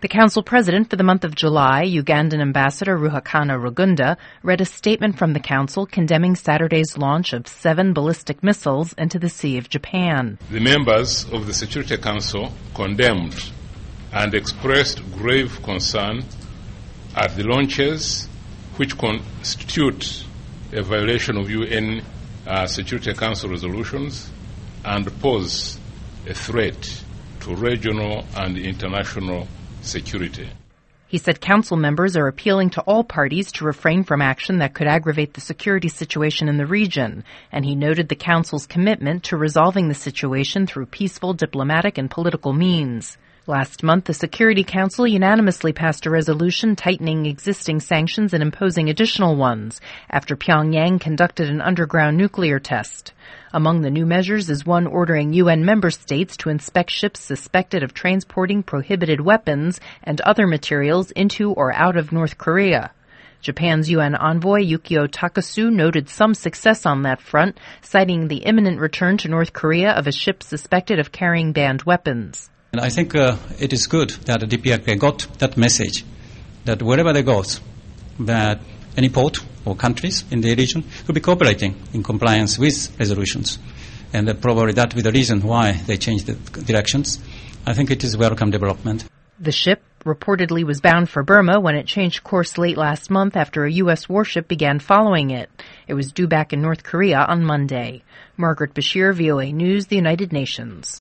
The Council President for the month of July, Ugandan Ambassador Ruhakana Rugunda, read a statement from the Council condemning Saturday's launch of 7 ballistic missiles into the Sea of Japan. The members of the Security Council condemned and expressed grave concern at the launches, which constitute a violation of UN Security Council resolutions and pose a threat to regional and international security. He said Council members are appealing to all parties to refrain from action that could aggravate the security situation in the region, and he noted the Council's commitment to resolving the situation through peaceful diplomatic and political means. Last month, the Security Council unanimously passed a resolution tightening existing sanctions and imposing additional ones after Pyongyang conducted an underground nuclear test. Among the new measures is one ordering UN member states to inspect ships suspected of transporting prohibited weapons and other materials into or out of North Korea. Japan's UN envoy Yukio Takasu noted some success on that front, citing the imminent return to North Korea of a ship suspected of carrying banned weapons. And I think it is good that the DPRK got that message, that wherever they go, that any port or countries in the region will be cooperating in compliance with resolutions. And probably that will be the reason why they changed the directions. I think it is a welcome development. The ship reportedly was bound for Burma when it changed course late last month after a U.S. warship began following it. It was due back in North Korea on Monday. Margaret Bashir, VOA News, the United Nations.